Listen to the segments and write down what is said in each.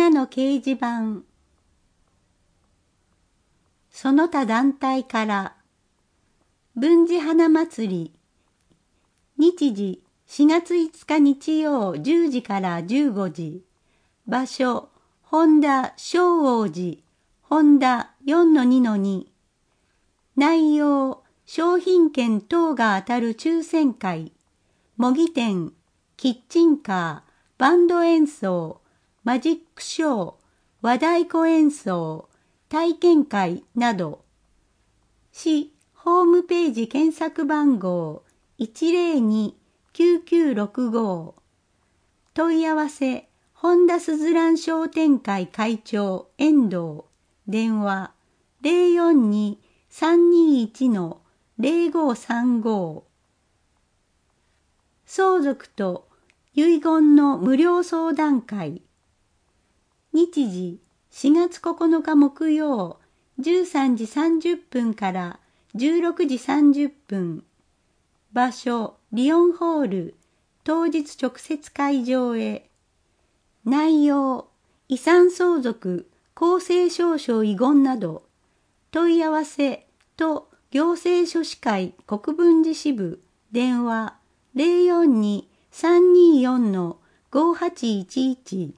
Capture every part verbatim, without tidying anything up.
なの掲示板。その他団体から、文治花祭り、日時しがついつか日曜じゅうじからじゅうごじ、場所、本田正王寺、本田 よんのにのに、内容、商品券等が当たる抽選会、模擬店、キッチンカー、バンド演奏、マジックショー、和太鼓演奏、体験会など、市ホームページ検索番号 いちまるに きゅうきゅうろくご、問い合わせ本田すずらん商店会会長遠藤、電話 ゼロよんに さんにいち ゼロごさんご、相続と遺言の無料相談会、日時しがつここのか木曜じゅうさんじさんじゅっぷんからじゅうろくじさんじゅっぷん、場所リオンホール、当日直接会場へ。内容、遺産相続、公正証書遺言など、問い合わせと行政書士会国分寺支部、電話ゼロよんに さんによん ごはちいちいち、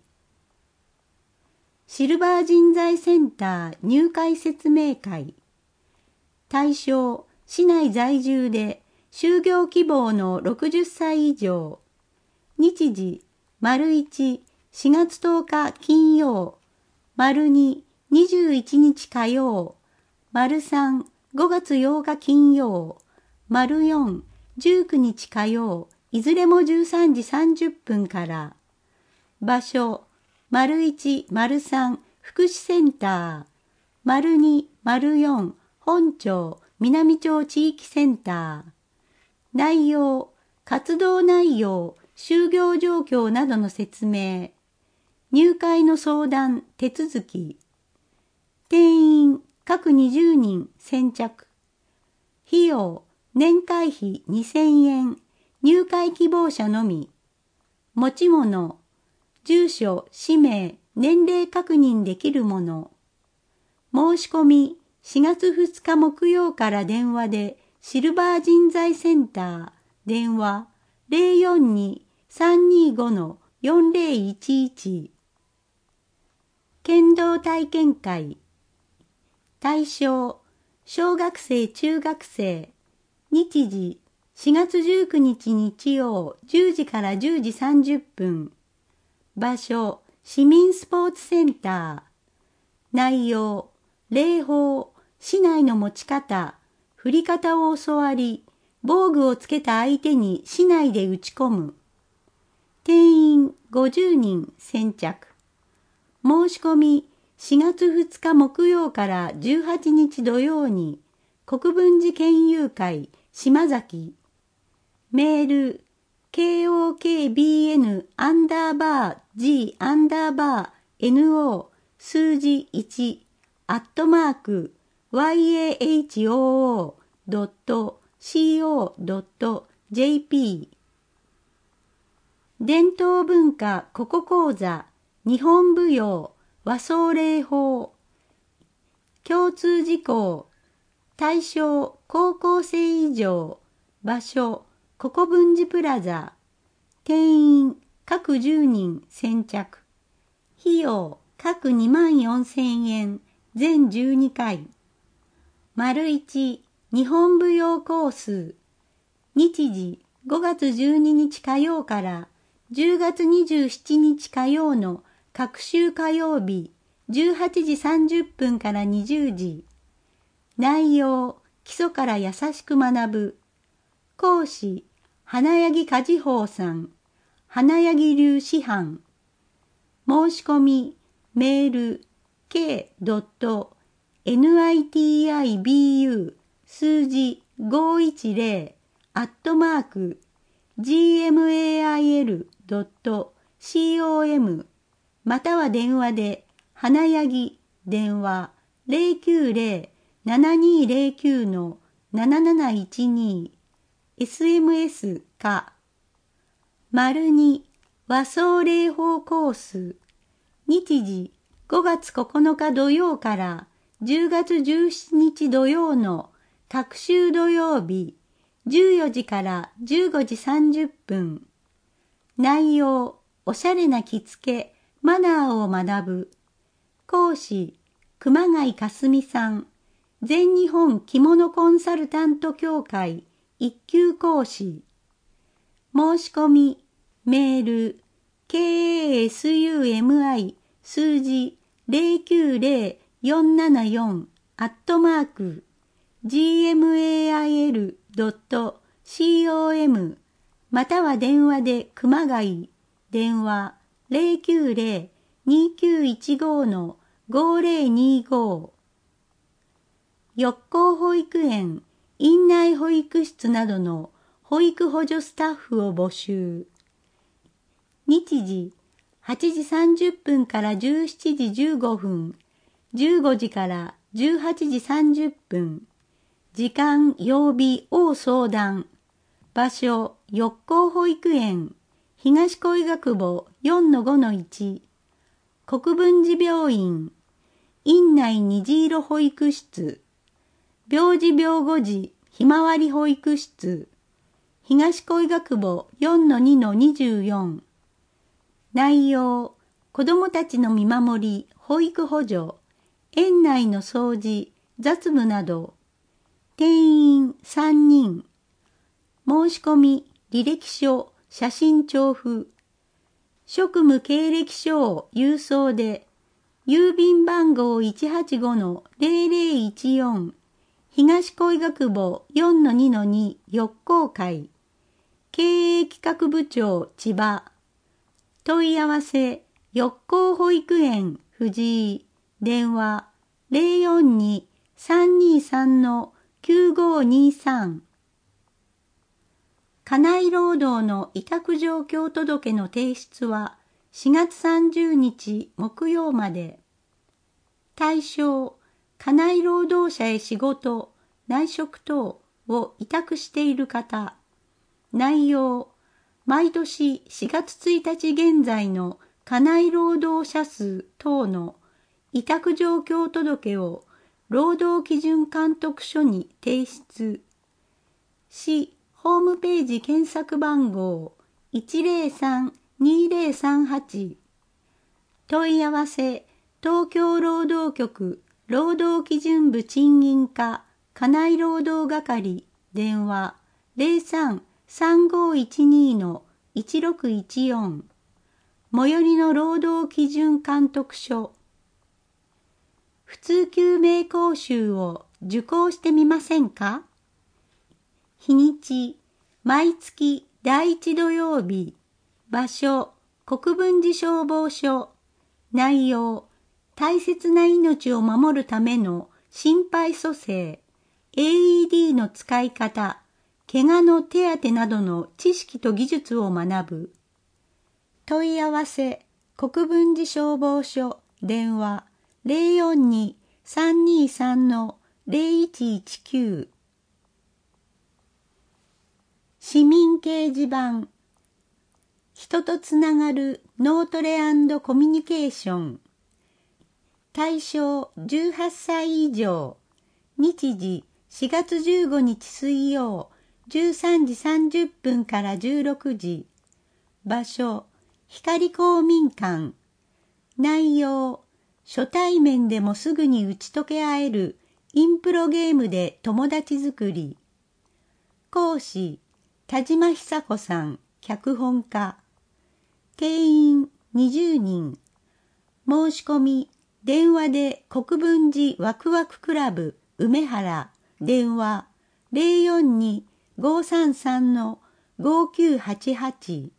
シルバー人材センター入会説明会、対象、市内在住で就業希望のろくじゅっさい以上、日時、丸いち、しがつとおか金曜、丸に、にじゅういちにち火曜、丸さん、ごがつようか金曜、丸よん、じゅうくにち火曜、いずれもじゅうさんじさんじゅっぷんから、場所、丸いち、丸さん、福祉センター、丸に、丸よん、本町、南町地域センター、内容、活動内容、就業状況などの説明、入会の相談、手続き、定員、各にじゅうにん先着、費用、年会費にせんえん、入会希望者のみ、持ち物、住所、氏名、年齢確認できるもの、申し込み、しがつふつか木曜から電話で、シルバー人材センター、電話ゼロよんに さんにご よんゼロいちいち、剣道体験会、対象、小学生中学生、日時、しがつじゅうくにち日曜じゅうじからじゅうじさんじゅっぷん、場所、市民スポーツセンター、内容、礼法、市内の持ち方、振り方を教わり、防具をつけた相手に市内で打ち込む。定員ごじゅうにん先着。申し込みしがつふつか木曜からじゅうはちにち土曜に、国分寺県友会島崎。メール、ケーオーケービーエヌ アンダーバー G アンダーバー エヌオー 数字いちアットマーク ワイエーエイチオーオードットシーオードットジェーピー 伝統文化古古講座日本舞踊和装礼法共通事項対象高校生以上場所古古文寺プラザ定員各じゅうにん先着費用各にまんよんせんえん全じゅうにかい丸いち日本舞踊コース日時ごがつじゅうににち火曜からじゅうがつにじゅうしちにち火曜の各週火曜日じゅうはちじさんじゅっぷんからにじゅうじ内容基礎から優しく学ぶ講師花柳和宝さん花柳流師範申し込みメール ケードットエヌアイティーアイビーユー 数字ごひゃくじゅうアットマーク ジーエムエーアイエルドットコム または電話で花柳電話ゼロきゅうゼロ ななにゼロきゅう なななないちに エスエムエス か丸に和装礼法コース日時ごがつここのか土曜からじゅうがつじゅうしちにち土曜の各週土曜日じゅうよじからじゅうごじさんじゅっぷん。内容、おしゃれな着付け、マナーを学ぶ。講師、熊谷かすみさん。全日本着物コンサルタント協会一級講師。申し込み、メール、ケースユーエムアイ 数字ゼロきゅうゼロよんななよんアットマーク ジーエムエーアイエルドットコム または電話で熊谷、電話ゼロきゅうゼロ にきゅういちご のごゼロにご。よっこう保育園、院内保育室などの保育補助スタッフを募集。日時、はちじさんじゅっぷんからじゅうしちじじゅうごふん、じゅうごじからじゅうはちじさんじゅっぷん。時間、曜日を相談。場所、よっこう保育園、東小医学部 よんのごのいち。国分寺病院、院内虹色保育室。病児病後児ひまわり保育室、東小医学部 よんのにのにじゅうよん。内容、子どもたちの見守り、保育補助、園内の掃除、雑務など。定員さんにん。申し込み、履歴書、写真調布。職務経歴書を郵送で、郵便番号 いちはちごのゼロゼロいちよん。東小医学部 よんのにのに 四校会。経営企画部長千葉。問い合わせ、四校保育園藤井。電話ゼロよんに さんにさんのきゅうごにさん。家内労働の委託状況届の提出はしがつさんじゅうにち木曜まで。対象、家内労働者へ仕事、内職等を委託している方。内容、毎年しがつついたち現在の家内労働者数等の委託状況届を労働基準監督署に提出。市ホームページ検索番号 いちゼロさん にゼロさんはち。問い合わせ、東京労働局労働基準部賃金課家内労働係電話ゼロさん さんごいちにのいちろくいちよん。最寄りの労働基準監督署。普通救命講習を受講してみませんか？日にち、毎月だいいち土曜日。場所、国分寺消防署。内容、大切な命を守るための心肺蘇生、エーイーディー の使い方、怪我の手当などの知識と技術を学ぶ。問い合わせ、国分寺消防署、電話ゼロよんに さんにさんのゼロいちいちきゅう。市民掲示板。人とつながる脳トレ&コミュニケーション。対象じゅうはっさい以上。日時しがつじゅうごにち水曜じゅうさんじさんじゅっぷんからじゅうろくじ。場所光公民館。内容、初対面でもすぐに打ち解け合えるインプロゲームで友達作り。講師、田島久子さん、脚本家。定員にじゅうにん。申し込み、電話で国分寺ワクワククラブ梅原、電話ゼロよんに ごさんさんのごきゅうはちはち。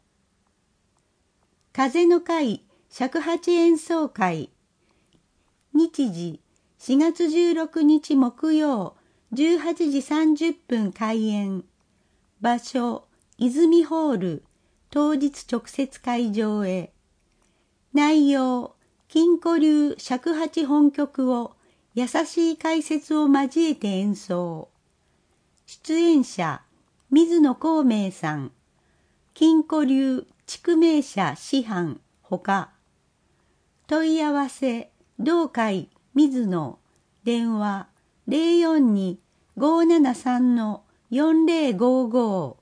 風の会尺八演奏会。日時しがつじゅうろくにち木曜じゅうはちじさんじゅっぷん開演。場所泉ホール。当日直接会場へ。内容、金庫流尺八本曲を優しい解説を交えて演奏。出演者、水野孔明さん。金庫流地区名社師範ほか。 問い合わせ同会水野電話 ゼロよんに ごーななさん よんゼロごご。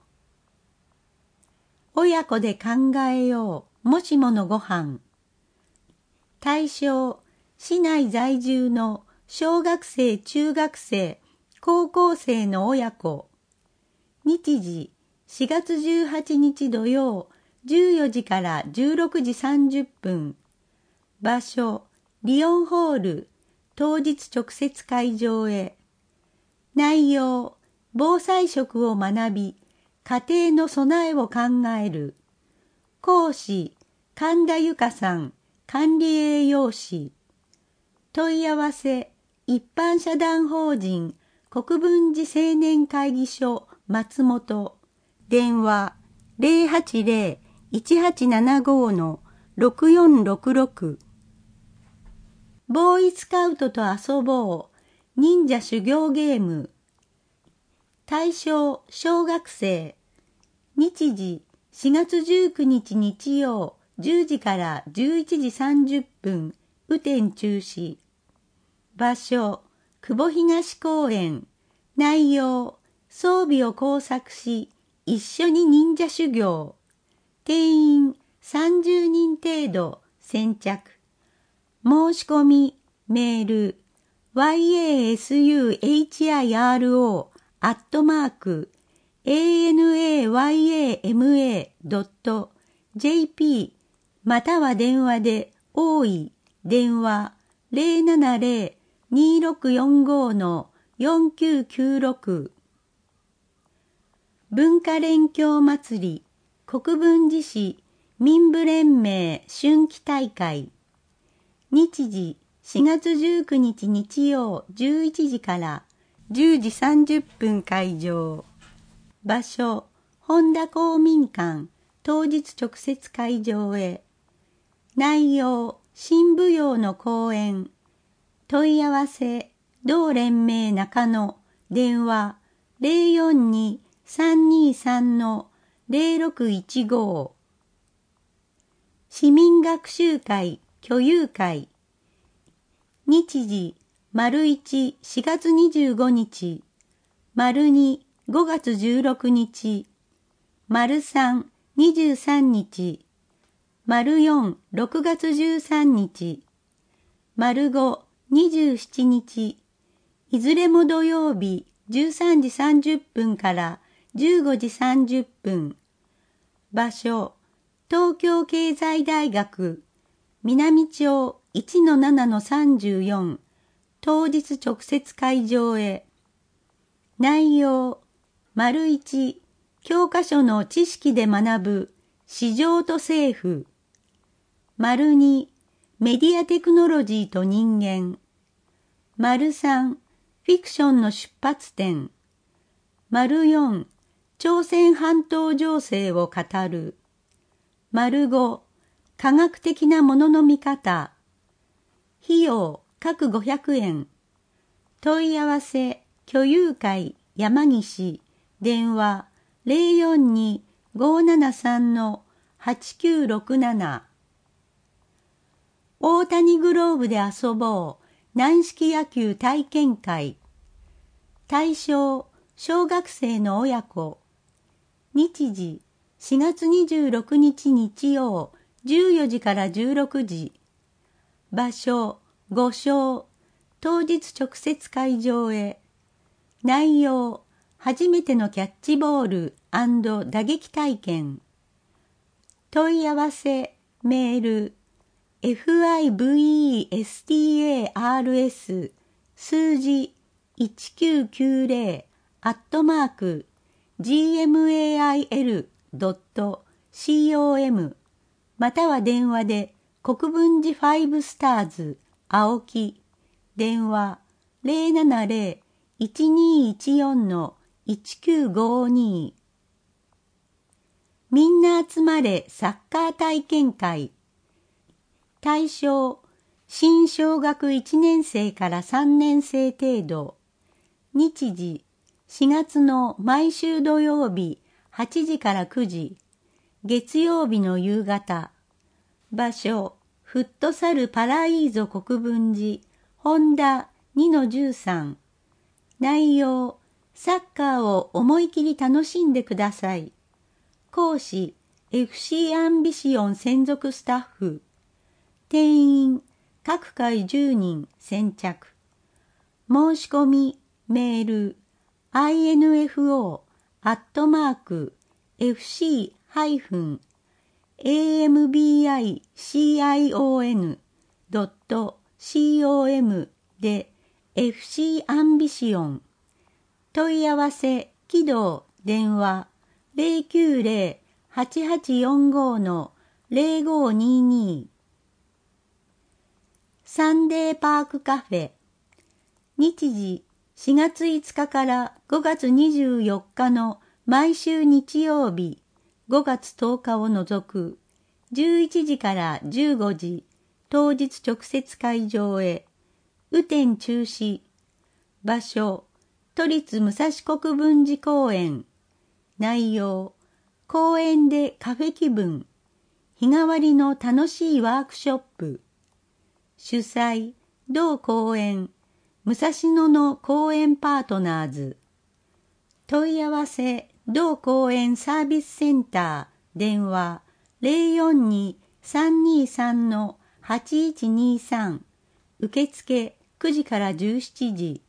親子で考えようもしものご飯。対象市内在住の小学生中学生高校生の親子。日時しがつじゅうはちにち土曜じゅうよじからじゅうろくじさんじゅっぷん。場所リオンホール。当日直接会場へ。内容防災食を学び家庭の備えを考える。講師神田由香さん管理栄養士。問い合わせ一般社団法人国分寺青年会議所松本電話 ゼロはちゼロ いちはちななご ろくよんろくろく。ボーイスカウトと遊ぼう忍者修行ゲーム。対象小学生。日時しがつじゅうくにち日曜じゅうじからじゅういちじさんじゅっぷん。雨天中止。場所久保東公園。内容装備を工作し一緒に忍者修行。定員さんじゅうにん程度。先着。申し込みメール ワイエーエスユーエイチアイアールオー アットマーク エーエヌエーワイエーエムエー ドット ジェーピー または電話で多い電話 ゼロななゼロ にろくよんご よんきゅうきゅうろく。文化連協祭り国分寺市民部連盟春季大会。日時しがつじゅうくにち日曜じゅういちじからじゅうじさんじゅっぷん会場。場所本田公民館当日直接会場へ。内容新舞踊の公演。問い合わせ同連盟中野電話 ゼロよんに さんにさん ゼロろくいちご。市民学習会居友会。日時丸いち、しがつにじゅうごにち、丸に、ごがつじゅうろくにち、丸さん、にじゅうさんにち、丸よん、ろくがつじゅうさんにち、丸ご、にじゅうしちにち、いずれも土曜日じゅうさんじさんじゅっぷんからじゅうごじさんじゅっぷん。場所、東京経済大学、南町 いちのななのさんじゅうよん。当日直接会場へ。内容、丸一、教科書の知識で学ぶ市場と政府。丸二、メディアテクノロジーと人間。丸三、フィクションの出発点。丸四、朝鮮半島情勢を語る。丸五、科学的なものの見方。費用、各ごひゃくえん。問い合わせ、居友会山岸、電話 ゼロよんに ごーななさん はちきゅうろくなな。大谷グローブで遊ぼう軟式野球体験会。対象、小学生の親子。日時、しがつにじゅうろくにち日曜、じゅうよじからじゅうろくじ。場所、ご小。当日直接会場へ。内容、初めてのキャッチボール&打撃体験。問い合わせ、メール、フィブスター 数字いちきゅうきゅうゼロアットマーク ジーエムエーアイエルドットコム または電話で国分寺ファイブスターズ青木電話 ゼロななゼロ いちにいちよん いちきゅうごに。みんな集まれサッカー体験会。対象、新小学いちねんせいからさんねんせい程度。日時、しがつの毎週土曜日はちじからくじ。月曜日の夕方。場所、 フットサルパライーゾ国分寺ホンダ にのじゅうさん。内容、サッカーを思い切り楽しんでください。講師、エフシー アンビシオン専属スタッフ。定員、各回じゅうにん先着。申し込み、メール、アイエヌエフオー アットマーク、エフシー ハイフン、エーエムビーアイシーアイオーエヌ ドット シーオーエム で エフシー アンビシオン。問い合わせ、起動、電話、ゼロきゅうゼロ はちはちよんご のゼロごにに。サンデーパークカフェ。日時、しがついつかからごがつにじゅうよっかの毎週日曜日、ごがつとおかを除く、じゅういちじからじゅうごじ、当日直接会場へ、雨天中止。場所、都立武蔵国分寺公園。内容、公園でカフェ気分。日替わりの楽しいワークショップ。主催、同公園、武蔵野の公園パートナーズ。問い合わせ、同公園サービスセンター、電話、ゼロよんに さんにさん のはちいちにさん。受付くじからじゅうしちじ。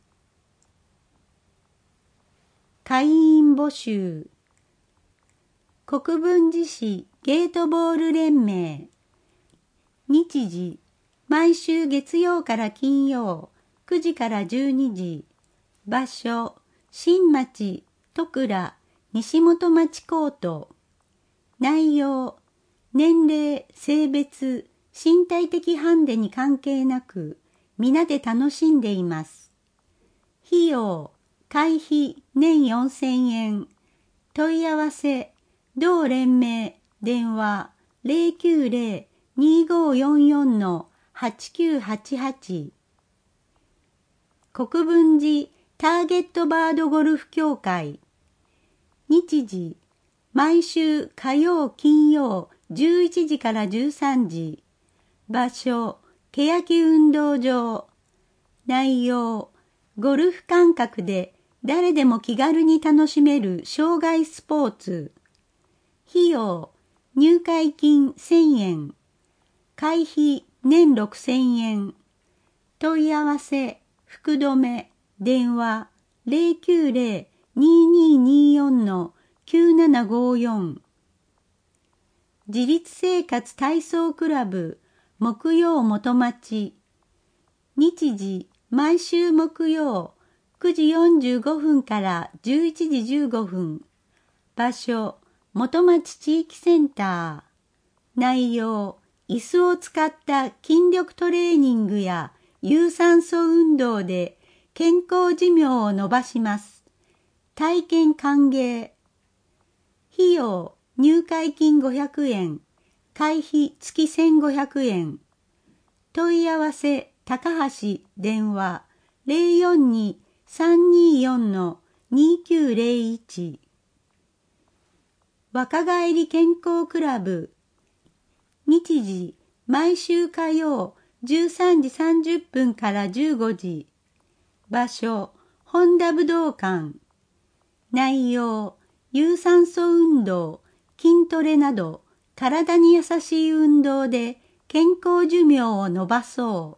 会員募集。国分寺市ゲートボール連盟。日時、毎週月曜から金曜、くじからじゅうにじ。場所、新町、戸倉、西本町コート。内容、年齢、性別、身体的ハンデに関係なく、皆で楽しんでいます。費用、会費年よんせんえん。問い合わせ、同連盟、電話、ゼロきゅうゼロ にごよんよん のはちきゅうはちはち。国分寺ターゲットバードゴルフ協会。日時、毎週火曜金曜じゅういちじからじゅうさんじ。場所、欅運動場。内容、ゴルフ感覚で誰でも気軽に楽しめる障害スポーツ。費用、入会金せんえん。会費年ろくせんえん。問い合わせ、福留、電話、ゼロきゅうゼロ ににによん のきゅうななごよん。自立生活体操クラブ、木曜元町。日時、毎週木曜、くじよんじゅうごふんからじゅういちじじゅうごふん。場所、元町地域センター。内容、椅子を使った筋力トレーニングや有酸素運動で健康寿命を延ばします。体験歓迎。費用、入会金ごひゃくえん。会費月せんごひゃくえん。問い合わせ、高橋、電話、ゼロよんに さんによん のにきゅうゼロいち。若返り健康クラブ。日時、毎週火曜じゅうさんじさんじゅっぷんからじゅうごじ。場所、本田武道館。内容、有酸素運動、筋トレなど、体に優しい運動で健康寿命を延ばそう。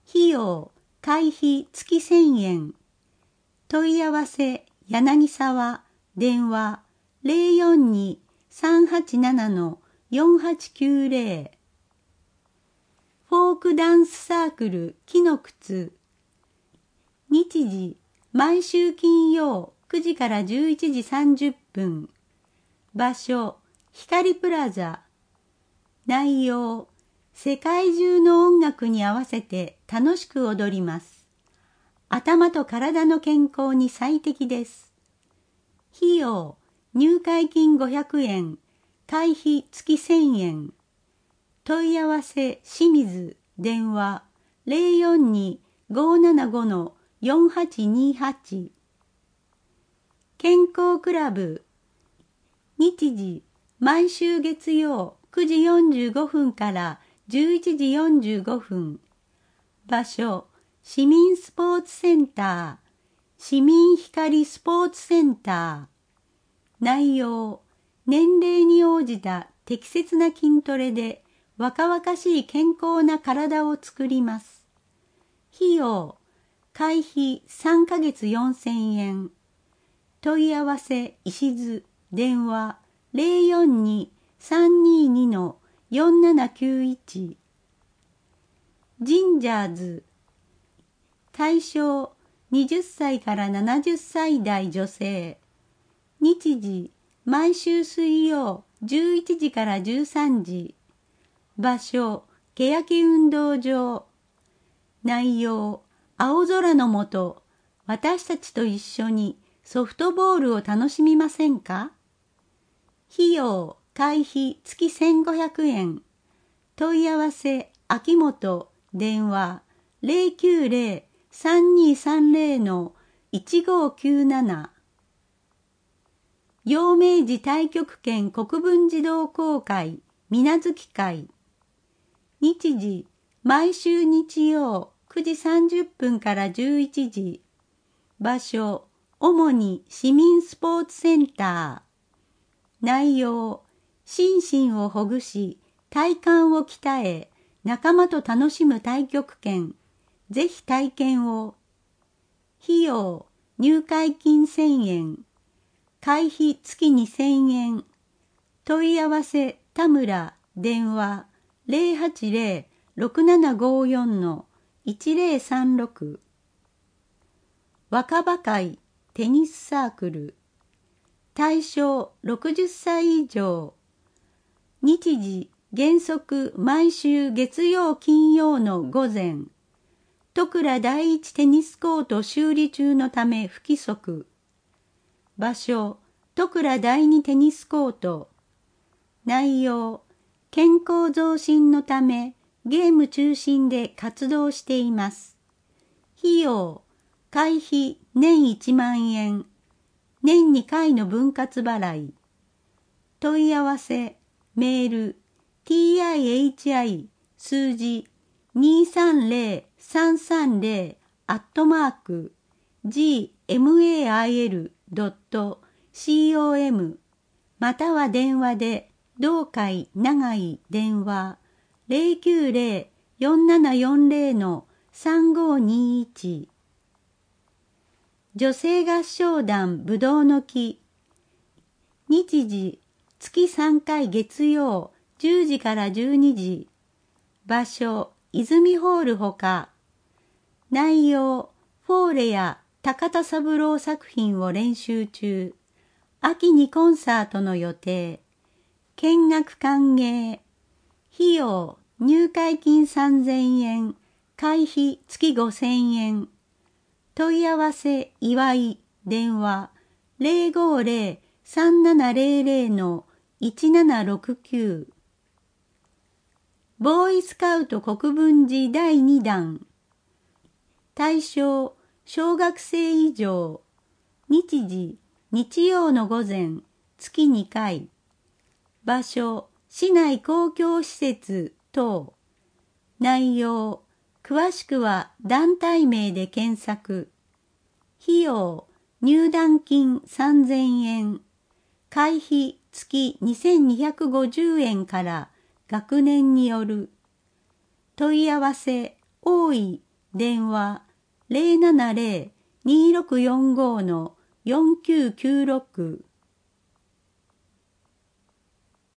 費用、会費月せんえん。問い合わせ、柳沢、電話、ゼロよんに さんはちなな のよんはちきゅうゼロ。フォークダンスサークル、木の靴。日時、毎週金曜くじからじゅういちじさんじゅっぷん。場所、光プラザ。内容、世界中の音楽に合わせて楽しく踊ります。頭と体の健康に最適です。費用、入会金ごひゃくえん、会費月せんえん。問い合わせ、清水、電話、ゼロよんに ごななご のよんはちにはち。健康クラブ。日時、毎週月曜くじよんじゅうごふんからじゅういちじよんじゅうごふん。場所、市民スポーツセンター、市民光スポーツセンター。内容、年齢に応じた適切な筋トレで若々しい健康な体を作ります。費用、会費さんかげつよんせんえん。問い合わせ石津、電話 ゼロよんに さんにに よんななきゅういち。ジンジャーズ、対象はたちからななじゅっさい代女性。日時、毎週水曜じゅういちじからじゅうさんじ。場所、欅運動場。内容、青空の下、私たちと一緒にソフトボールを楽しみませんか？費用、会費月せんごひゃくえん。問い合わせ、秋元、電話 ゼロきゅうゼロ さんにさんゼロ いちごきゅうなな。陽明寺太極拳国分寺同好会水月会。日時、毎週日曜くじさんじゅっぷんからじゅういちじ。場所、主に市民スポーツセンター。内容、心身をほぐし、体幹を鍛え、仲間と楽しむ太極拳。ぜひ体験を。費用、入会金せんえん。会費月にせんえん。問い合わせ、田村、電話 ゼロはちゼロ ろくななごよん いちゼロさんろく。若葉会テニスサークル。対象ろくじゅっさい以上。日時、原則毎週月曜金曜の午前。戸倉第一テニスコート修理中のため不規則。場所、戸倉第二テニスコート。内容、健康増進のためゲーム中心で活動しています。費用、会費年いちまんえん。年にかいの分割払い。問い合わせ、メール、ティーアイエイチアイ 数字にさんゼロ さんさんゼロ アットマーク ジーエムエーアイエル ドット コム または電話で同会長井電話 ゼロきゅうゼロ よんななよんゼロ さんごにいち。女性合唱団ぶどうの木。日時、月さんかい月曜じゅうじからじゅうにじ。場所、泉ホールほか。内容、フォーレや高田三郎作品を練習中。秋にコンサートの予定。見学歓迎。費用、入会金さんぜんえん。会費月ごせんえん。問い合わせ、岩井、電話、ゼロごゼロ さんななゼロゼロ いちななろくきゅう。ボーイスカウト国分寺だいにだん。対象、小学生以上。日時、日曜の午前、月にかい。場所、市内公共施設等。内容、詳しくは団体名で検索。費用、入団金さんぜんえん。会費月にせんにひゃくごじゅうえんから学年による。問い合わせ、大井、電話ゼロななゼロ にろくよんご よんきゅうきゅうろく。